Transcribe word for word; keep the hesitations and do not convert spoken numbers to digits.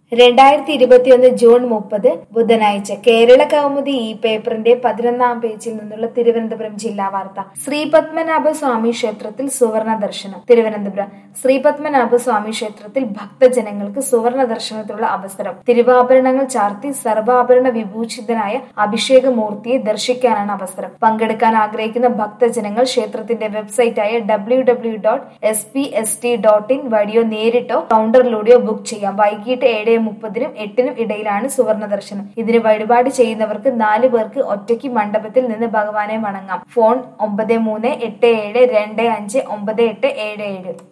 രണ്ടായിരത്തി ഇരുപത്തിയൊന്ന് ജൂൺ മുപ്പത് ബുധനാഴ്ച കേരള കൗമുദി ഈ പേപ്പറിന്റെ പതിനൊന്നാം പേജിൽ നിന്നുള്ള തിരുവനന്തപുരം ജില്ലാ വാർത്ത. ശ്രീപത്മനാഭ സ്വാമി ക്ഷേത്രത്തിൽ സുവർണ ദർശനം. തിരുവനന്തപുരം ശ്രീപത്മനാഭ സ്വാമി ക്ഷേത്രത്തിൽ ഭക്തജനങ്ങൾക്ക് സുവർണ ദർശനത്തിനുള്ള അവസരം. തിരുവാഭരണങ്ങൾ ചാർത്തി സർവാഭരണ വിഭൂഷിതനായ അഭിഷേകമൂർത്തിയെ ദർശിക്കാനാണ് അവസരം. പങ്കെടുക്കാൻ ആഗ്രഹിക്കുന്ന ഭക്തജനങ്ങൾ ക്ഷേത്രത്തിന്റെ വെബ്സൈറ്റായ W W dot S P S T dot in വഴിയോ നേരിട്ടോ കൗണ്ടറിലൂടെയോ ബുക്ക് ചെയ്യാം. വൈകിട്ട് ഏഴ് മുപ്പതിനും എട്ടിനും ഇടയിലാണ് സുവർണ ദർശനം. ഇതിന് വഴിപാട് ചെയ്യുന്നവർക്ക് നാലു പേർക്ക് ഒറ്റയ്ക്ക് മണ്ഡപത്തിൽ നിന്ന് ഭഗവാനെ വണങ്ങാം. ഫോൺ ഒമ്പത് മൂന്ന് എട്ട് ഏഴ് രണ്ട് അഞ്ച് ഒമ്പത് എട്ട് ഏഴ് ഏഴ്.